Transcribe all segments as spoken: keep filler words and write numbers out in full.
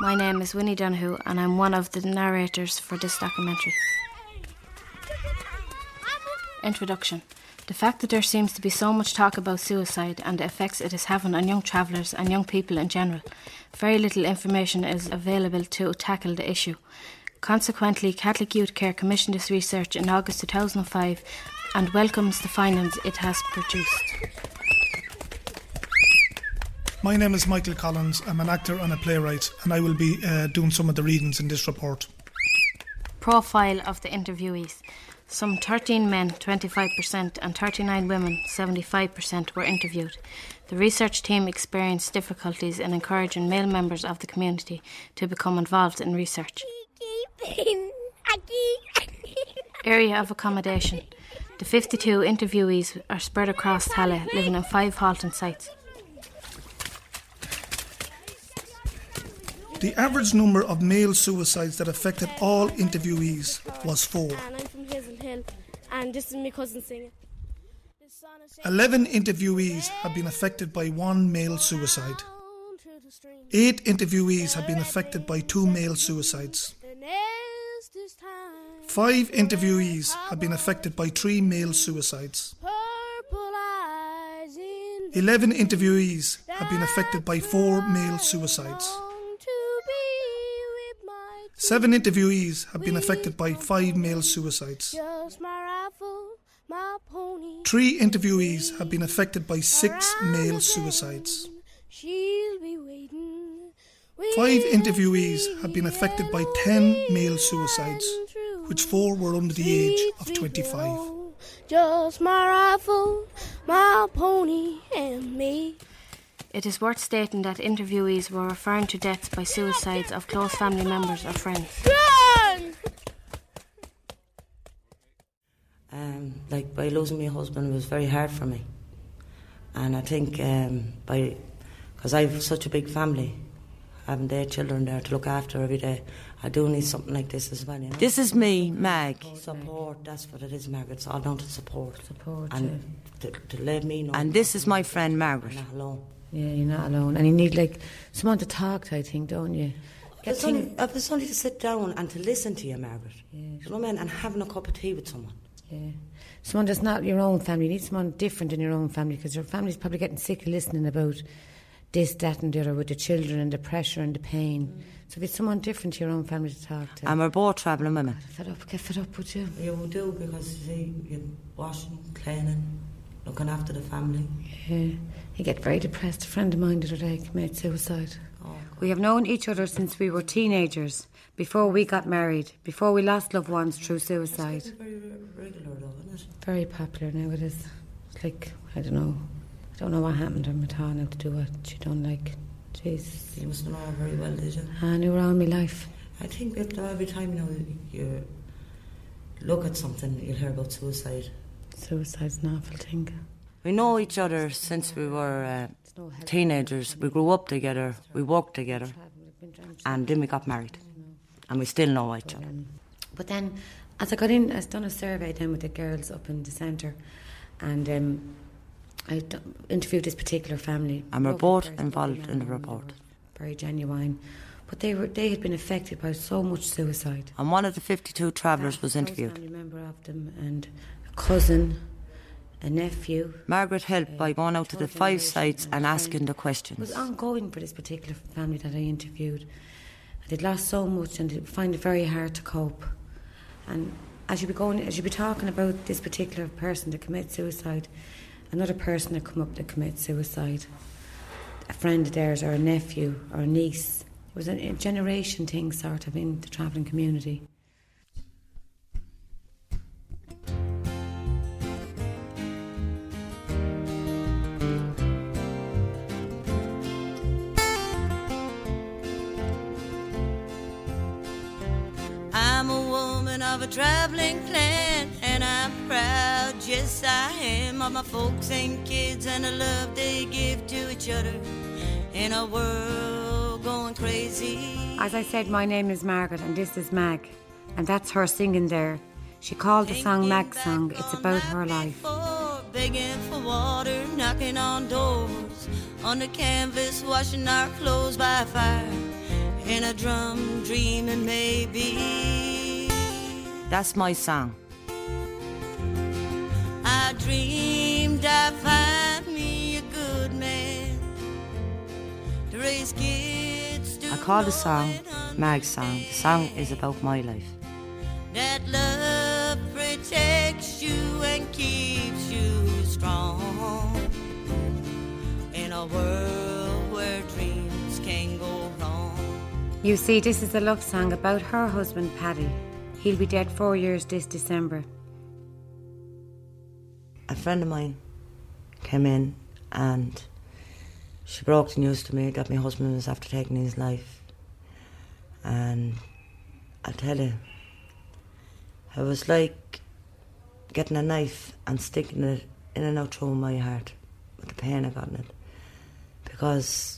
My name is Winnie Donoghue and I'm one of the narrators for this documentary. Introduction. The fact that there seems to be so much talk about suicide and the effects it is having on young travellers and young people in general, very little information is available to tackle the issue. Consequently, Catholic Youth Care commissioned this research in August two thousand five and welcomes the findings it has produced. My name is Michael Collins. I'm an actor and a playwright, and I will be uh, doing some of the readings in this report. Profile of the interviewees. Some thirteen men, twenty-five percent, and thirty-nine women, seventy-five percent, were interviewed. The research team experienced difficulties in encouraging male members of the community to become involved in research. Area of accommodation. The fifty-two interviewees are spread across Tallaght, living in five halting sites. The average number of male suicides that affected all interviewees was four. And I'm from Hazel Hill, and this is my cousin singing. Eleven interviewees have been affected by one male suicide. Eight interviewees have been affected by two male suicides. Five interviewees have been affected by three male suicides. Eleven interviewees have been affected by four male suicides. Seven interviewees have been affected by five male suicides. Three interviewees have been affected by six male suicides. Five interviewees have been affected by ten male suicides, which four were under the age of twenty-five. Just my rifle, my pony, and me. It is worth stating that interviewees were referring to deaths by suicides of close family members or friends. Um, like by losing my husband, it was very hard for me, and I think um, by because I have such a big family, having their children there to look after every day, I do need something like this as well. You know? This is me, Mag. Support, that's what it is, Margaret. It's all down to support. Support, and yeah. to, to let me know. And this is my friend Margaret. I'm not alone. Yeah, you're not alone. And you need, like, someone to talk to, I think, don't you? It's only, it's only to sit down and to listen to you, Margaret. Yeah. You know what I mean? And having a cup of tea with someone. Yeah. Someone that's not your own family. You need someone different in your own family, because your family's probably getting sick of listening about this, that and the other with the children and the pressure and the pain. Mm. So if it's someone different to your own family to talk to. And we're both travelling women. Get fed up, get fed up, would you? You do, because you see, you're washing, cleaning, looking after the family. Yeah. You get very depressed. A friend of mine the other day committed suicide. Oh, we have known each other since we were teenagers, before we got married, before we lost loved ones through suicide. It's very regular though, isn't it? Very popular now, it is. It's like, I don't know. I don't know what happened to her at all now to do what she done, like, Jesus. You must know her very well, did you? I knew her all my life. I think every time you know you look at something, you'll hear about suicide. Suicide's an awful thing. We know each other since we were uh, teenagers. We grew up together, we worked together, and then we got married. And we still know each other. But then, as I got in, I done a survey then with the girls up in the centre, and um, I d- interviewed this particular family. And we're both involved in the report. Very genuine. But they were they had been affected by so much suicide. And one of the fifty-two travellers was interviewed. A family member of them, and a cousin, a nephew. Margaret helped by going out to the five sites and asking the questions. It was ongoing for this particular family that I interviewed. They'd lost so much and they find it very hard to cope. And as you be going, as you be talking about this particular person that commits suicide, another person that come up that commits suicide, a friend of theirs or a nephew or a niece. It was a, a generation thing sort of in the travelling community. I'm a woman of a travelling clan, and I'm proud, yes I am, of my folks and kids and the love they give to each other in a world going crazy. As I said, my name is Margaret and this is Mag, and that's her singing there. She called the song Mag's Song. It's about her life. Begging for water, knocking on doors, on the canvas, washing our clothes by fire. in a drum dreaming maybe. That's my song. I dreamed I'd find me a good man to raise kids to I call the song Mag's song. The song is about my life. That love protects you and keeps you strong in a world where dreams can go wrong. You see, this is a love song about her husband, Paddy. He'll be dead four years this December. A friend of mine came in and she broke the news to me that my husband was after taking his life. And I'll tell you, it was like getting a knife and sticking it in and out through my heart with the pain I got in it. Because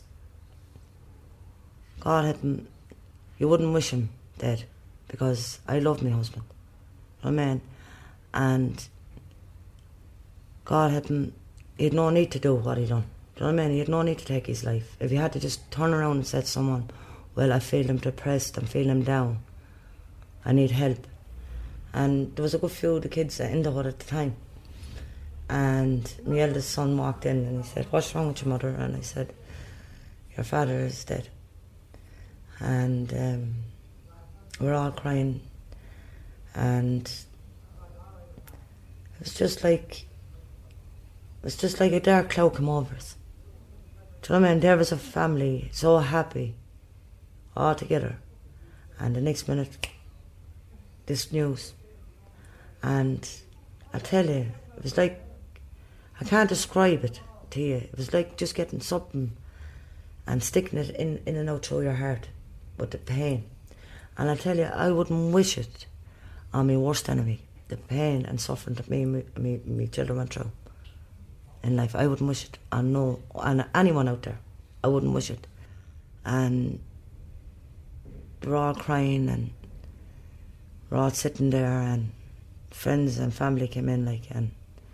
God had him, you wouldn't wish him dead, because I love my husband. You know what I mean? And God had him, he had no need to do what he done. Do you know what I mean? He had no need to take his life. If he had to just turn around and say to someone, well, I feel him depressed, I'm feeling him down, I need help. And there was a good few of the kids in the hut at the time. And my eldest son walked in and he said, what's wrong with your mother? And I said, your father is dead. And um, we're all crying. And it was just like, it was just like a dark cloud came over us. Do you know what I mean? There was a family so happy, all together. And the next minute, this news. And I tell you, it was like, I can't describe it to you. It was like just getting something and sticking it in, in and out through your heart with the pain. And I tell you, I wouldn't wish it on my worst enemy, the pain and suffering that me and me, me, me children went through in life. I wouldn't wish it on no, on anyone out there. I wouldn't wish it. And they were all crying and we're all sitting there, and friends and family came in, like, and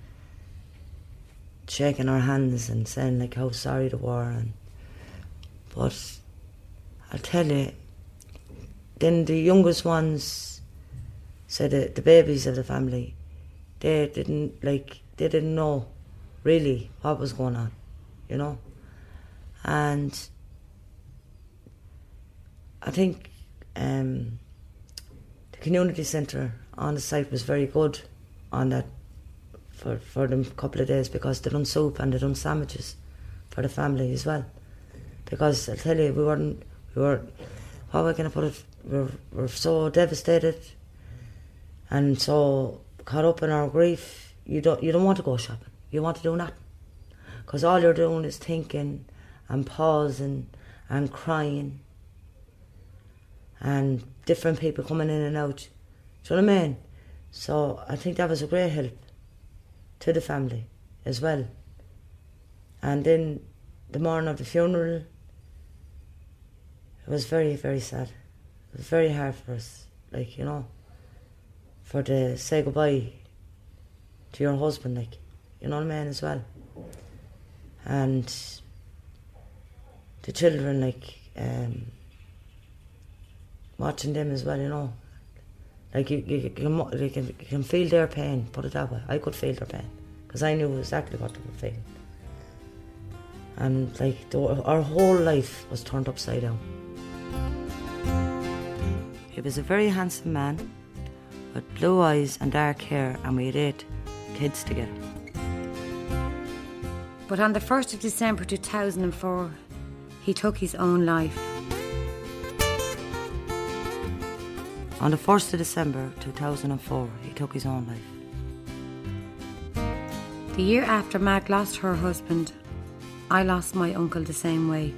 shaking our hands and saying like how sorry they were. And but I'll tell you, then the youngest ones said that the babies of the family, they didn't like they didn't know really what was going on, you know. And I think um, the community centre on the site was very good on that for, for them couple of days, because they done soup and they done sandwiches for the family as well. Because I'll tell you, we weren't, we were, how am I going to put it, we we're, we're so devastated and so caught up in our grief. You don't, you don't want to go shopping. You want to do nothing. Because all you're doing is thinking and pausing and crying and different people coming in and out. Do you know what I mean? So I think that was a great help to the family as well. And then the morning of the funeral, it was very, very sad. It was very hard for us, like, you know, for to say goodbye to your husband, like, you know what I mean, as well. And the children, like, um, watching them as well, you know. Like, you, you, you, can, you, can, you can feel their pain, put it that way. I could feel their pain, because I knew exactly what they were feeling. And, like, the, our whole life was turned upside down. He was a very handsome man, with blue eyes and dark hair, and we had eight kids together. But on the first of December two thousand four, he took his own life. On the first of December two thousand four, he took his own life. The year after Mag lost her husband, I lost my uncle the same way.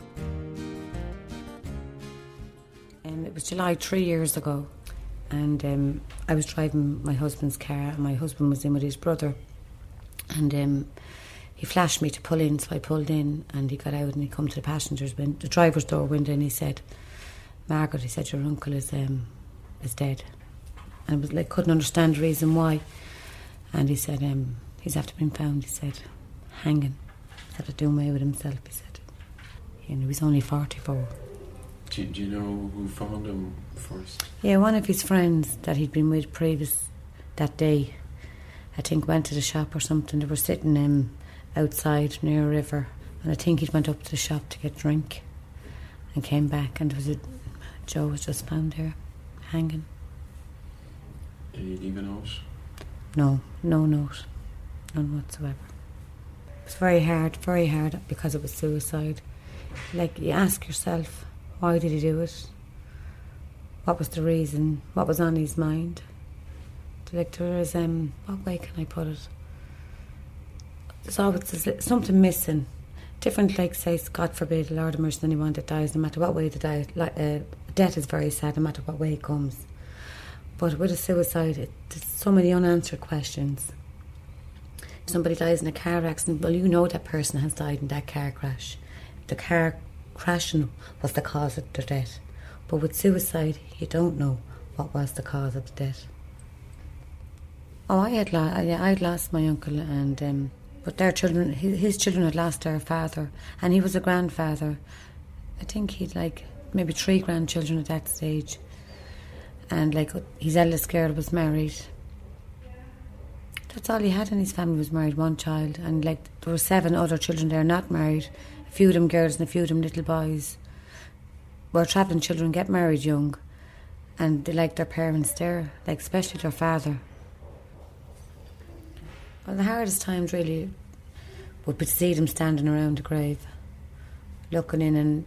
Um, it was July three years ago, and um, I was driving my husband's car, and my husband was in with his brother, and um, he flashed me to pull in, so I pulled in, and he got out and he come to the passenger's window, the driver's door window, and he said, Margaret, he said, your uncle is um, is dead. And I was like, couldn't understand the reason why. And he said, um, he's after been found, he said, hanging. He said, doing away with himself, he said. And he was only forty-four. Do, do you know who found him first? Yeah, one of his friends that he'd been with previous that day, I think went to the shop or something. They were sitting um, outside near a river, and I think he'd went up to the shop to get drink and came back, and there was a, Joe was just found there, hanging. Did he leave a note? No, no note. None whatsoever. It was very hard, very hard because it was suicide. Like, you ask yourself, why did he do it? What was the reason? What was on his mind? Like, there is, um, what way can I put it? There's always something missing. Different, like, say, God forbid, Lord of mercy, anyone that dies, no matter what way they die. Like, uh, death is very sad, no matter what way it comes. But with a suicide, it, there's so many unanswered questions. If somebody dies in a car accident, well, you know that person has died in that car crash. The car crashing was the cause of their death. But with suicide, you don't know what was the cause of the death. Oh, I had, lo- I, I'd lost my uncle, and um, but their children, his, his children had lost their father, and he was a grandfather. I think he'd like maybe three grandchildren at that stage, and like his eldest girl was married. That's all he had in his family, was married, one child, and like there were seven other children there not married. A few of them girls and a few of them little boys. Where travelling children get married young, and they like their parents there, like especially their father. Well, the hardest times really would be to see them standing around the grave, looking in, and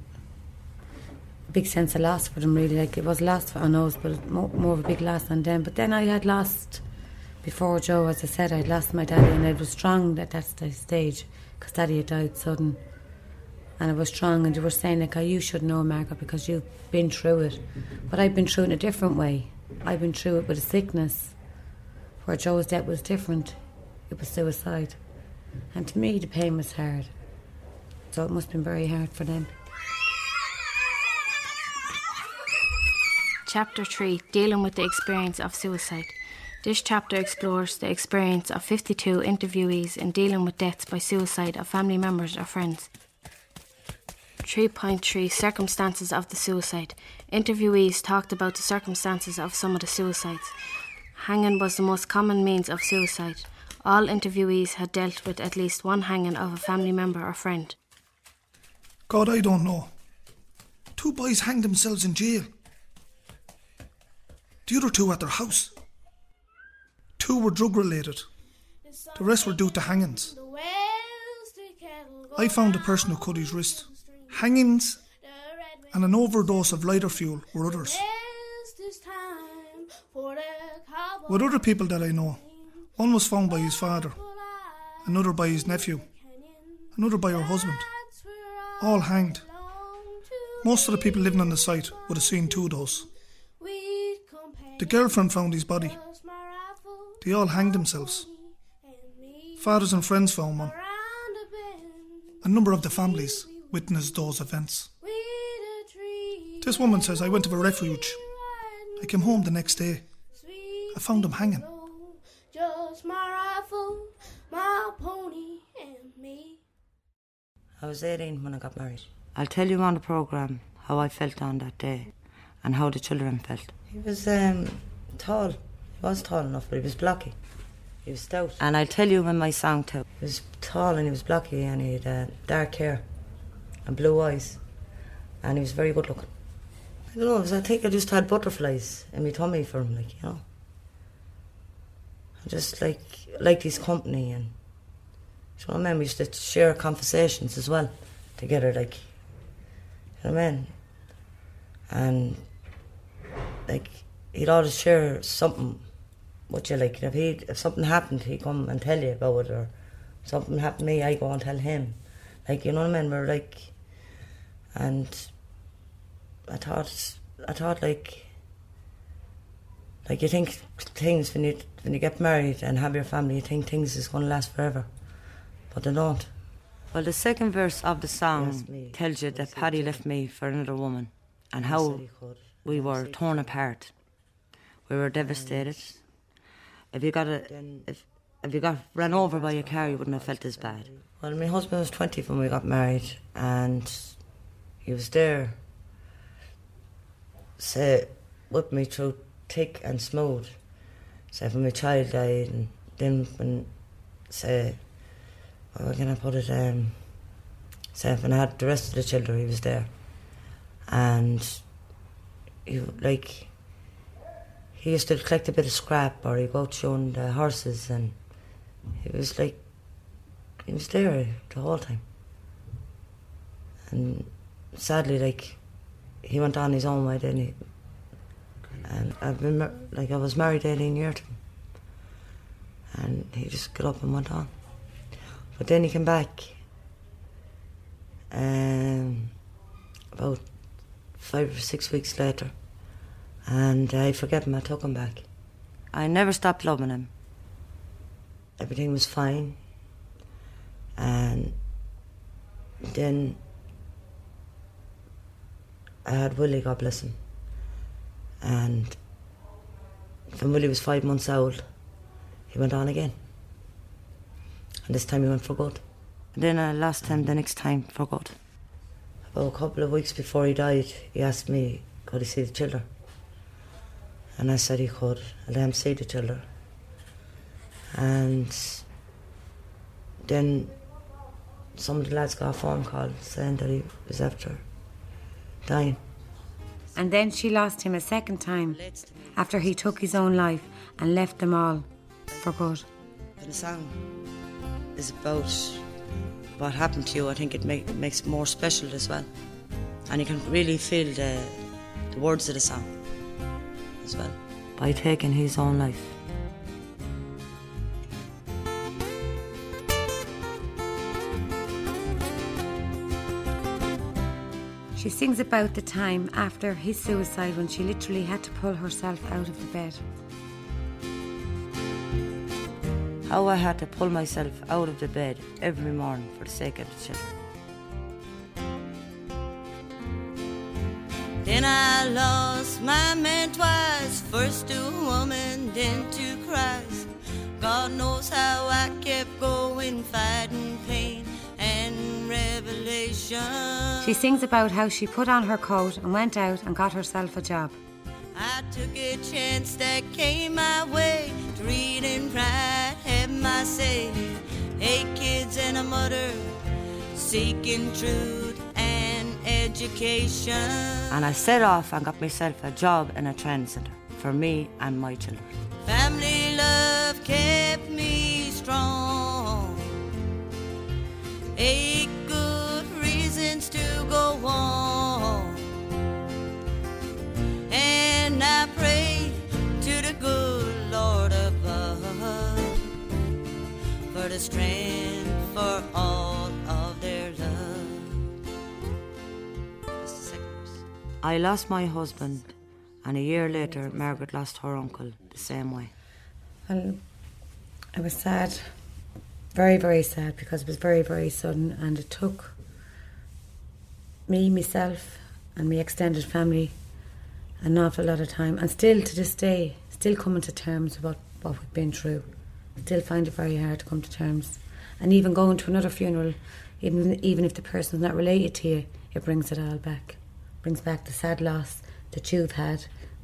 a big sense of loss for them, really. Like, it was loss on us, but more, more of a big loss on them. But then I had lost, before Joe, as I said, I'd lost my daddy, and I was strong at that stage, because Daddy had died sudden. And I was strong, and they were saying, like, oh, you should know, Margaret, because you've been through it. But I've been through it in a different way. I've been through it with a sickness, where Joe's death was different. It was suicide. And to me, the pain was hard. So it must have been very hard for them. Chapter three, Dealing with the Experience of Suicide. This chapter explores the experience of fifty-two interviewees in dealing with deaths by suicide of family members or friends. three point three, Circumstances of the Suicide. Interviewees talked about the circumstances of some of the suicides. Hanging was the most common means of suicide. All interviewees had dealt with at least one hanging of a family member or friend. God, I don't know. Two boys hanged themselves in jail. The other two at their house. Two were drug related. The rest were due to hangings. I found the person who cut his wrist. Hangings and an overdose of lighter fuel were others. With other people that I know, one was found by his father, another by his nephew, another by her husband. All hanged. Most of the people living on the site would have seen two of those. The girlfriend found his body. They all hanged themselves. Fathers and friends found one. A number of the families witnessed those events. This woman says, I went to a refuge. I came home the next day. I found them hanging. Just my rifle, my pony, and me. I was eighteen when I got married. I'll tell you on the programme how I felt on that day and how the children felt. He was um, tall. He was tall enough, but he was blocky. He was stout. And I'll tell you in my song too. He was tall and he was blocky, and he had uh, dark hair and blue eyes, and he was very good looking. I don't know, it was, I think I just had butterflies in my tummy for him, like, you know. I just like liked his company, and you know what I mean? We used to share conversations as well together, like, you know what I mean? And like, he'd always share something with you, like, if he if something happened, he'd come and tell you about it, or something happened to me, I go and tell him, like, you know what I mean? We're like, and I thought, I thought like, like you think things when you when you get married and have your family, you think things is going to last forever, but they don't. Well, the second verse of the song tells you that Paddy left me for another woman, and how we were torn apart. We were devastated. If you got a, if if you got ran over by a car, you wouldn't have felt as bad. Well, my husband was twenty when we got married, and he was there say, whipped me through thick and smooth. Say, when my child died, and then when, say, how can I put it, um, say, when I had the rest of the children, he was there. And, he, like, he used to collect a bit of scrap, or he'd go out showing the horses, and he was like, he was there the whole time. And sadly, like, he went on his own way then. He, and I've been, mar- like, I was married eighteen years to him. And he just got up and went on. But then he came back, um, about five or six weeks later, and I forget him, I took him back. I never stopped loving him. Everything was fine. And then I had Willie, God bless him. And when Willie was five months old, he went on again. And this time he went for good. And then I lost him the next time for good. About a couple of weeks before he died, he asked me, could he see the children? And I said he could. I let him see the children. And then some of the lads got a phone call saying that he was after dying. And then she lost him a second time after he took his own life and left them all for good. The song is about what happened to you. I think it make, makes it more special as well. And you can really feel the, the words of the song as well. By taking his own life. She sings about the time after his suicide when she literally had to pull herself out of the bed. How I had to pull myself out of the bed every morning for the sake of the children. Then I lost my man twice, first to a woman, then to Christ. God knows how I kept going, fighting pain and revelation. She sings about how she put on her coat and went out and got herself a job. I took a chance that came my way to read and write, have my say. Eight kids and a mother seeking truth and education. And I set off and got myself a job in a training centre for me and my children. Family love kept me strong. Eight good reasons to go on. And I pray to the good Lord above for the strength for all of their love. That's the second verse. I lost my husband, and a year later Margaret lost her uncle the same way. Well, I was sad, very, very sad, because it was very, very sudden, and it took me, myself, and my extended family an awful lot of time, and still to this day, still coming to terms with what, what we've been through. Still find it very hard to come to terms. And even going to another funeral, even even if the person's not related to you, it brings it all back. Brings back the sad loss that you've had.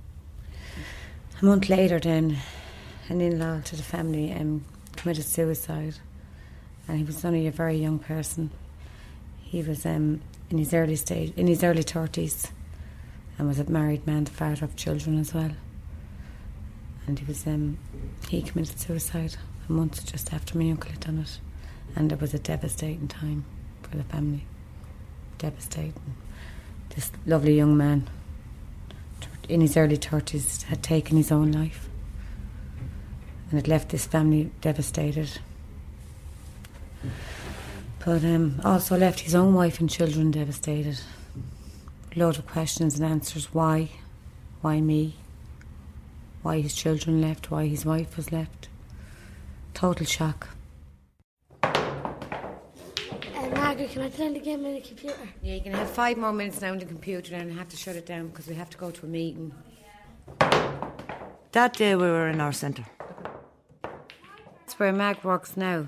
A month later then, an in-law to the family um, committed suicide, and he was only a very young person. He was um, in his early stage, in his early thirties, and was a married man, the father of children as well. And he was um, he committed suicide a month just after my uncle had done it, and it was a devastating time for the family. Devastating. This lovely young man, in his early thirties, had taken his own life, and it left this family devastated. But um, also left his own wife and children devastated. Loads of questions and answers. Why? Why me? Why his children left? Why his wife was left? Total shock. Uh, Margaret, can I tell you to get me the computer? Yeah, you can have five more minutes now on the computer, and I have to shut it down because we have to go to a meeting. That day we were in our centre. That's where Mag works now.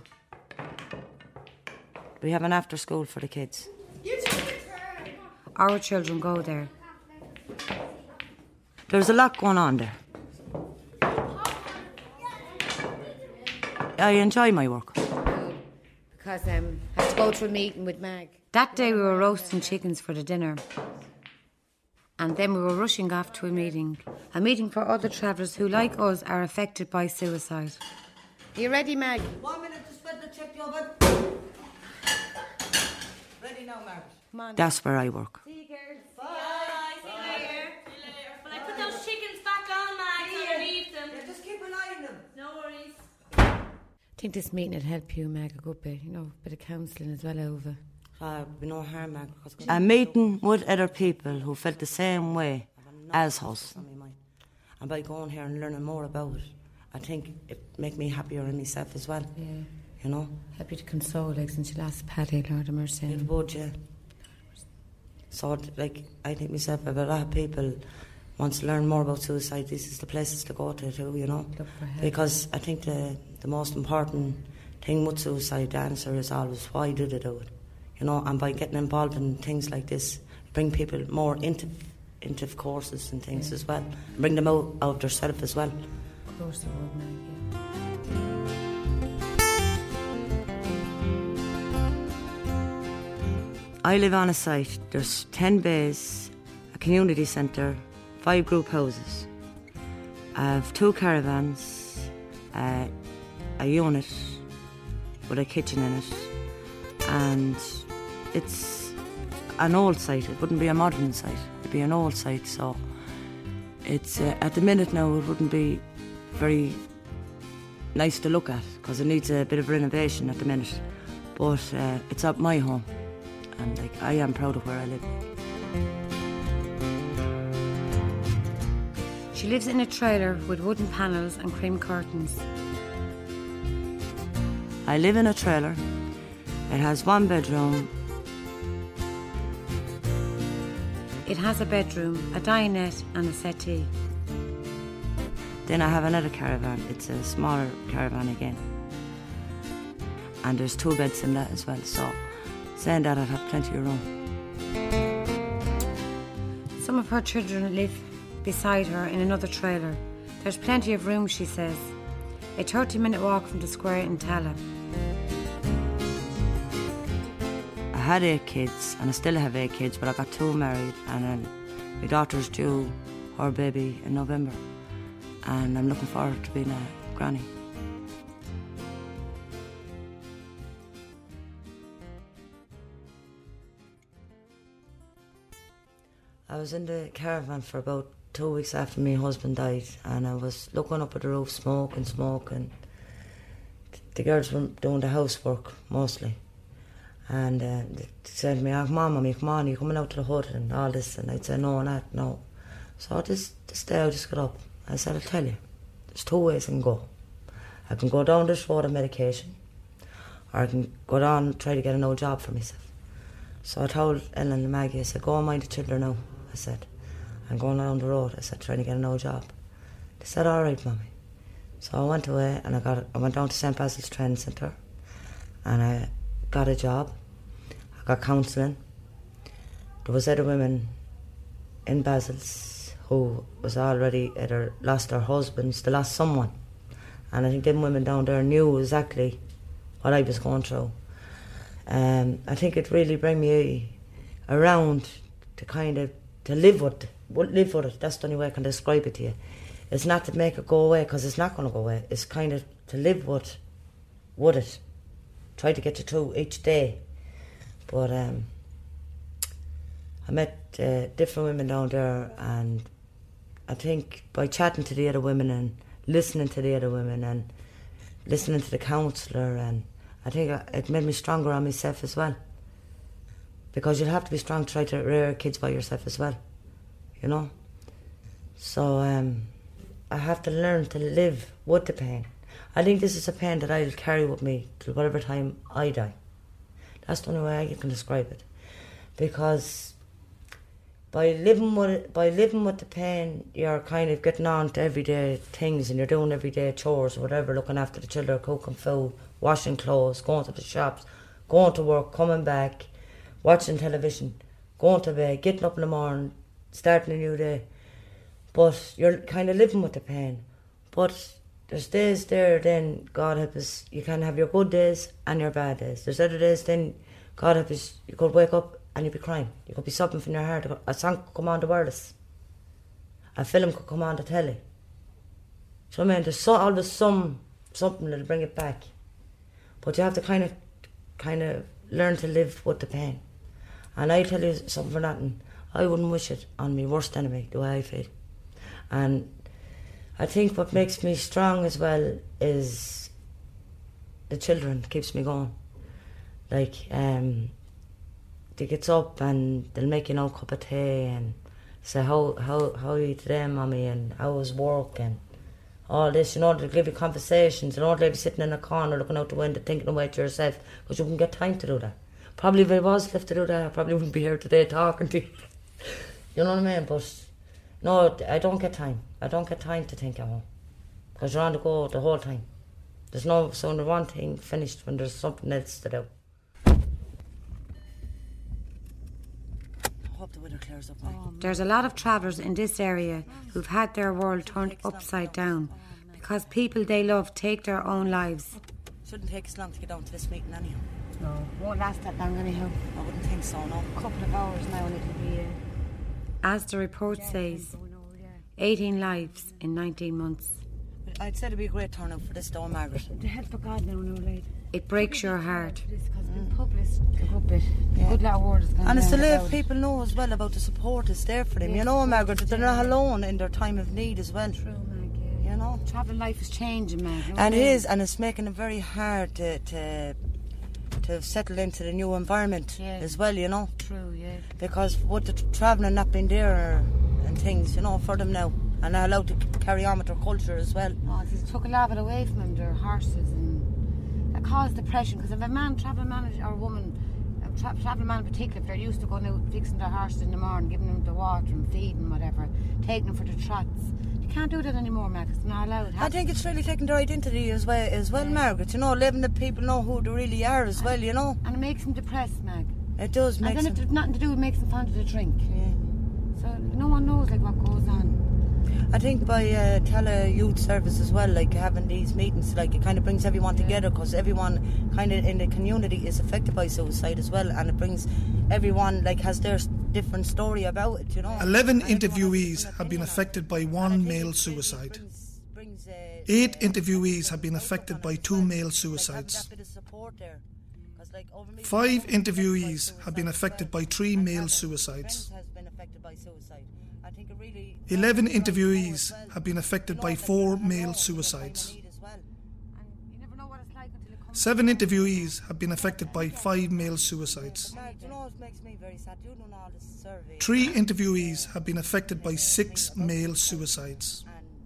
We have an after school for the kids. Our children go there. there's a lot going on there. I enjoy my work. Because um, I had to go to a meeting with Mag. That day we were roasting chickens for the dinner. And then we were rushing off to a meeting. A meeting for other travellers who, like us, are affected by suicide. Are you ready, Mag? One minute to spend the check, your bud. Ready now, Margaret. Come on. That's where I work. See you, girls. Bye. Bye. See you later. See you later. But I put those chickens back on, Mag, underneath them. Yeah, just keep an eye on them. No worries. I think this meeting would help you, Mag, a good bit. You know, a bit of counselling as well over. Uh, be no harm, Margaret. A meeting with other people who felt the same way as us. And by going here and learning more about it, I think it make me happier in myself as well. Yeah. You know? Happy to console, like, since you lost Paddy, Lord of mercy. It would, yeah. So, like, I think myself, if a lot of people want to learn more about suicide, this is the places to go to, too, you know? Look for help. Because I think the, the most important thing with suicide, the answer is always, why did they do it? You know, and by getting involved in things like this, bring people more into into courses and things yeah. as well. Bring them out, out themselves as well. Of course they would, Meg, yeah. I live on a site. There's ten bays, a community centre, five group houses. I have two caravans, uh, a unit with a kitchen in it, and it's an old site. It wouldn't be a modern site. It'd be an old site. So it's uh, at the minute now it wouldn't be very nice to look at because it needs a bit of renovation at the minute. But uh, it's up my home, and like I am proud of where I live. She lives in a trailer with wooden panels and cream curtains. I live in a trailer. It has one bedroom. It has a bedroom, a dinette and a settee. Then I have another caravan. It's a smaller caravan again. And there's two beds in that as well. So saying that, I'd have plenty of room. Some of her children live beside her in another trailer. There's plenty of room, she says. A thirty minute walk from the square in Tala. I had eight kids, and I still have eight kids, but I got two married, and then my daughter's due her baby in November, and I'm looking forward to being a granny. I was in the caravan for about two weeks after my husband died, and I was looking up at the roof, smoking, smoking. The girls were doing the housework mostly. And uh, they said to me, oh, come on, Mummy, come on, you're coming out to the hut and all this. And I'd say, no, not, no. So this, this day I just got up. I said, I'll tell you, there's two ways I can go. I can go down this road of medication, or I can go down and try to get another job for myself. So I told Ellen and Maggie, I said, go and mind the children now. I said, I'm going down the road. I said, trying to get another job. They said, all right, Mummy. So I went away and I got I went down to Saint Basil's Training Centre, and I got a job. I got counselling. There was other women in Basil's who was already either lost their husbands, they lost someone. And I think them women down there knew exactly what I was going through. Um, I think it really bring me around to kind of to live with, live with it. That's the only way I can describe it to you. It's not to make it go away, because it's not going to go away. It's kind of to live with, with it. Try to get you through each day. But um, I met uh, different women down there, and I think by chatting to the other women and listening to the other women and listening to the counsellor, and I think it made me stronger on myself as well. Because you'll have to be strong to try to rear kids by yourself as well, you know. So um, I have to learn to live with the pain. I think this is a pain that I'll carry with me till whatever time I die. That's the only way I can describe it. Because by living with it, by living with the pain, you're kind of getting on to everyday things, and you're doing everyday chores or whatever, looking after the children, cooking food, washing clothes, going to the shops, going to work, coming back, watching television, going to bed, getting up in the morning, starting a new day. But you're kind of living with the pain. But there's days there then, God help us, you can have your good days and your bad days. There's other days then, God help us, you could wake up and you'd be crying. You could be sobbing from your heart. A song could come on the wireless. A film could come on the telly. So I mean, there's so, always some, something that'll bring it back. But you have to kind of, kind of learn to live with the pain. And I tell you something for nothing, I wouldn't wish it on me worst enemy, the way I feel. And I think what makes me strong as well is the children, keeps me going. Like, um, they gets up and they'll make you know a cup of tea and say, how, how, how are you today, mommy, and how was work, and all this, you know, they'll give you conversations, you know, they'll be sitting in a corner looking out the window thinking away to yourself, because you wouldn't get time to do that. Probably if I was left to do that, I probably wouldn't be here today talking to you. You know what I mean? But no, I don't get time. I don't get time to think at home, because you're on the go the whole time. There's no sooner one thing finished when there's something else to do. I hope the weather clears up. Oh, there's a lot of travellers in this area who've had their world turned upside down because people they love take their own lives. Shouldn't take us long to get down to this meeting anyhow. No, won't last that long anyhow. I wouldn't think so, no. A couple of hours now and it'll be... Uh... As the report says, eighteen lives in nineteen months. I'd say it'd be a great turnout for this though, Margaret. The help of God now, no late. It breaks your heart. Because it's been published a good bit. Yeah. Good lot of word has gone And it's to let about. people know as well about the support that's there for them. Yes, you know, Margaret, that they're not alone in their time of need as well. True, Mag, yeah. You know? Travelling life is changing, Mag. And it is, and it's making it very hard to... to to settle into the new environment yeah. as well, you know. True, yeah. Because with the t- travelling not being there and things, you know, for them now, and they're allowed to c- carry on with their culture as well. Oh, they took a lot of it away from them, their horses, and that caused depression. Because if a man, travelling man or a woman, a tra- travelling man in particular, if they're used to going out fixing their horses in the morning, giving them the water and feeding, whatever, taking them for the trots. Can't do that anymore, Mag. It's not allowed. I think it's really taking their identity as well, as well, yeah. Margaret. You know, letting the people know who they really are as well. You know, and it makes them depressed, Mag. It does. And then them... if there's nothing to do, it makes them fond of the drink. Yeah. So no one knows like what goes on. I think by uh, tele youth service as well, like having these meetings, like it kind of brings everyone yeah. together, because everyone kind of in the community is affected by suicide as well, and it brings everyone like has their different story about it, you know. Eleven interviewees have been affected by one male suicide. Eight interviewees have been affected by two male suicides. Five interviewees have been affected by three male suicides. Eleven interviewees have been affected by four male suicides. Seven interviewees have been affected by five male suicides. Three interviewees have been affected by six male suicides.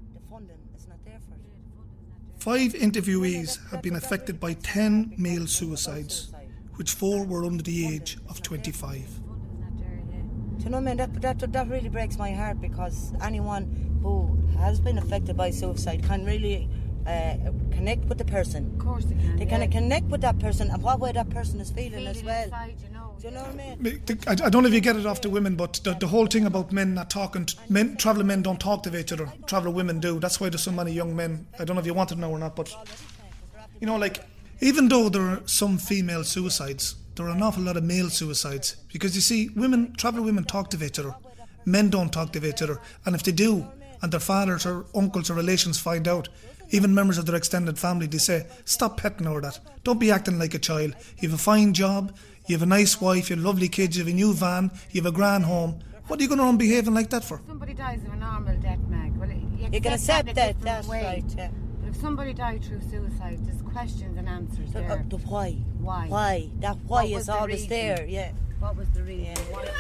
Five interviewees have been affected by ten male suicides, which four were under the age of twenty-five. Do you know, man, that, that, that really breaks my heart, because anyone who has been affected by suicide can really uh, connect with the person. Of course they can. They yeah. can connect with that person and what way that person is feeling, feeling as well. Inside, you know. Do you know what I mean? I don't know if you get it off the women, but the, the whole thing about men not talking, to, men, traveller men don't talk to each other, traveller women do. That's why there's so many young men. I don't know if you want to know or not, but, you know, like, even though there are some female suicides, there are an awful lot of male suicides, because you see, women, traveller women talk to each other, men don't talk to each other, and if they do, and their fathers or uncles or relations find out, even members of their extended family, they say, stop petting over that, don't be acting like a child, you have a fine job, you have a nice wife, you have lovely kids, you have a new van, you have a grand home, what are you going to run behaving like that for? If somebody dies of a normal death, Meg, well, you, you can accept that, that's way. right, yeah. But if somebody died through suicide, there's questions and answers the, there. Uh, the why. Why? Why? That why is the always reason? There, yeah. What was the reason? Yeah.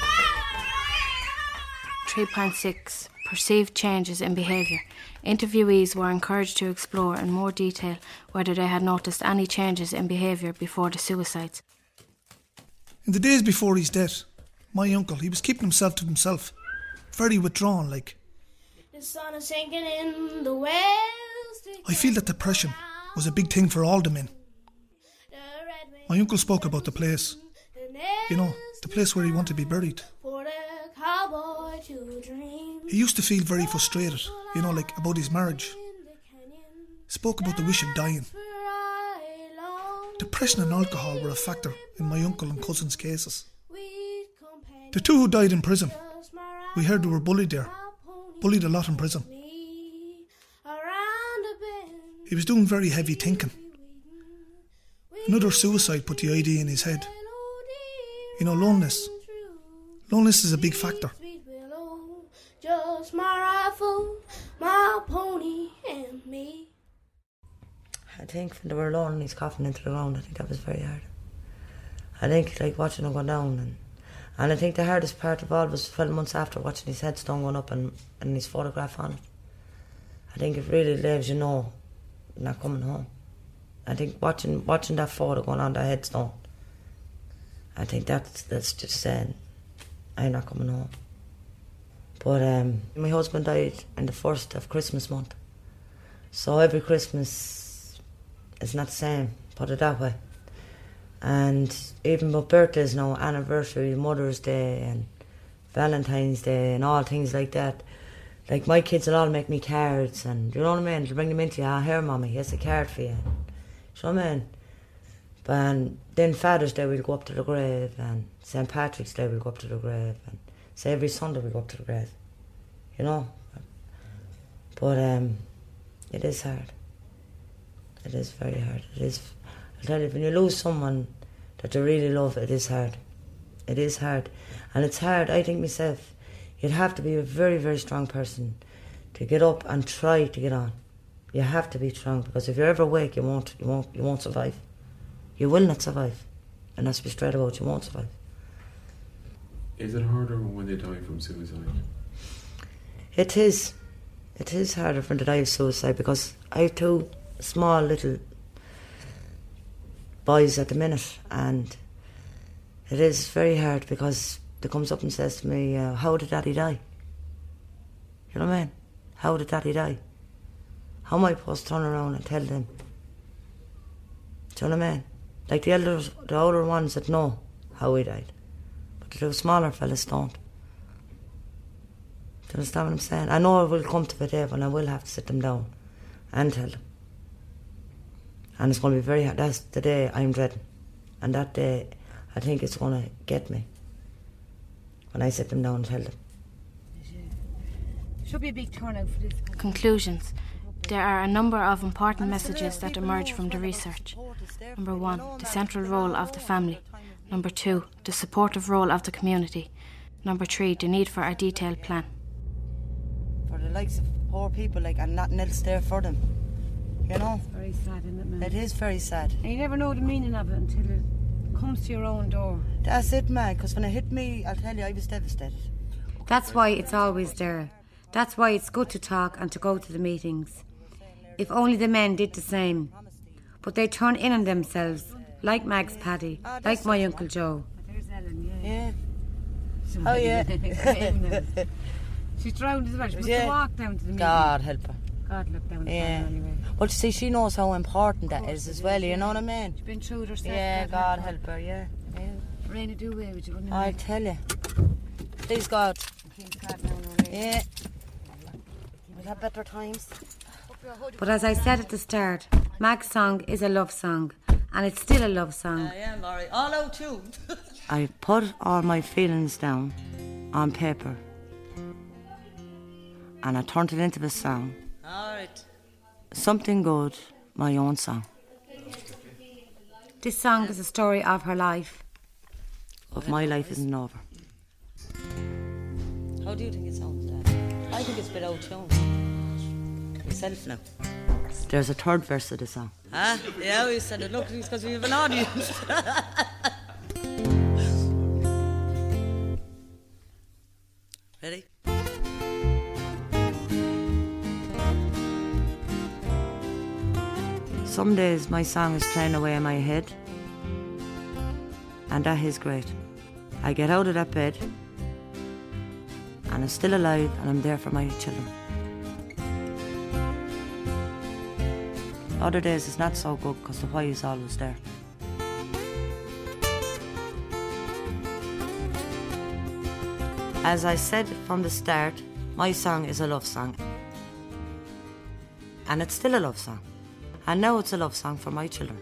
three point six. Perceived changes in behaviour. Interviewees were encouraged to explore in more detail whether they had noticed any changes in behaviour before the suicides. In the days before his death, my uncle, he was keeping himself to himself, very withdrawn like. The sun is sinking in the west. I feel that depression was a big thing for all the men. My uncle spoke about the place, you know, the place where he wanted to be buried. He used to feel very frustrated, you know, like about his marriage. Spoke about the wish of dying. Depression and alcohol were a factor in my uncle and cousin's cases. The two who died in prison, we heard they were bullied there. Bullied a lot in prison. He was doing very heavy thinking. Another suicide put the idea in his head. You know, loneliness. Loneliness is a big factor. Just my rifle, my pony, and me. I think when they were alone and he's coughing into the ground, I think that was very hard. I think like watching him go down, and and I think the hardest part of all was twelve months after watching his headstone going up and, and his photograph on it. I think it really leaves you know not coming home. I think watching watching that photo going on that headstone, I think that's that's just saying I'm not coming home. But um, my husband died in the first of Christmas month, so every Christmas is not the same, put it that way. And even with birthdays now, anniversary, Mother's Day and Valentine's Day and all things like that, like my kids will all make me cards, and you know what I mean, they'll bring them into you. Ah, here mommy, here's a card for you. You know what I mean? And then Father's Day we'll go up to the grave, and Saint Patrick's Day we'll go up to the grave, and so every Sunday we go up to the grave, you know. But um, it is hard. It is very hard. It is. I tell you, when you lose someone that you really love, it is hard. It is hard, and it's hard. I think myself, you'd have to be a very, very strong person to get up and try to get on. You have to be strong, because if you're ever awake, you won't. You won't. You won't survive. You will not survive, and that's be straight about. You won't survive. Is it harder when they die from suicide? It is. It is harder when they die of suicide, because I have two small little boys at the minute, and it is very hard because they comes up and says to me, uh, how did Daddy die? You know what I mean? How did Daddy die? How am I supposed to turn around and tell them? Do you know what I mean? Like the elders, the older ones that know how he died, but the two smaller fellas don't. Do you understand what I'm saying? I know it will come to a day when I will have to sit them down and tell them. And it's going to be very hard. That's the day I'm dreading. And that day, I think it's going to get me when I sit them down and tell them. Should be a big turnout for this. Conclusions. There are a number of important messages that emerge from the research. Number one, the central role of the family. Number two, the supportive role of the community. Number three, the need for a detailed plan. For the likes of poor people, like, and nothing else there for them. You know? It's very sad, isn't it, man? It is very sad. And you never know the meaning of it until it comes to your own door. That's it, man, because when it hit me, I'll tell you, I was devastated. That's why it's always there. That's why it's good to talk and to go to the meetings. If only the men did the same. But they turn in on themselves, like Mag's Paddy, like my Uncle Joe. There's Ellen, yeah. Yeah. Oh, yeah. She's drowned as well. She must Yeah. have walked down to the meeting. God help her. God look down the Yeah. yeah. anyway. But you see, she knows how important that is as well, you know what I mean? She's been through it herself. Yeah, God help her, yeah. yeah. Raina, do away with you, wouldn't I it? tell you. Please, God. Please, God, no, no, no. Yeah. We'll have better times. But as I said at the start, Mag's song is a love song, and it's still a love song. I am, alright. All out too. I put all my feelings down on paper, and I turned it into a song. Alright. Something good, my own song. This song is a story of her life. Of my life isn't over. How do you think it sounds, Dad? I think it's a bit out tune. Yourself now. There's a third verse of the song. Huh? Yeah, we said it. Look, it's because we have an audience. Ready? Some days my song is playing away in my head, and that is great. I get out of that bed, and I'm still alive, and I'm there for my children. Other days it's not so good because the why is always there. As I said from the start, My song is a love song. And it's still a love song. And now it's a love song for my children.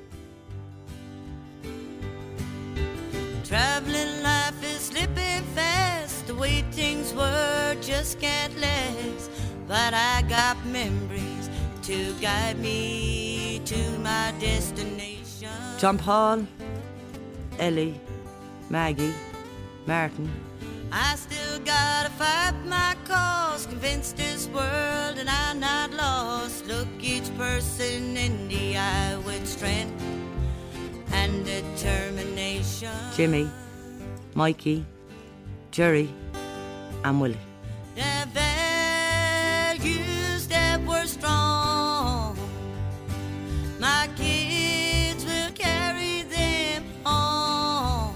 Traveling life is slipping fast. The way things were just can't last. But I got memories to guide me to my destination. John Paul, Ellie, Maggie, Martin. I still gotta fight my cause, convinced this world and I'm not lost. Look each person in the eye with strength and determination. Jimmy, Mikey, Jerry, and Willie. The values that were strong, my kids will carry them on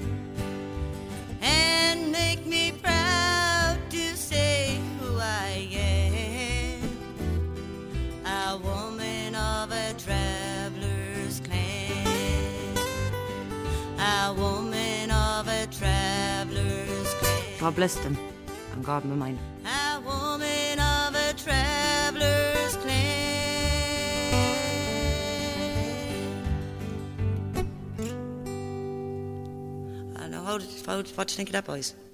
and make me proud to say who I am. A woman of a traveler's clan. A woman of a traveler's clan. God bless them, and God be mine. A woman of a traveler's clan. I know, how did, how, what do you think of that, boys?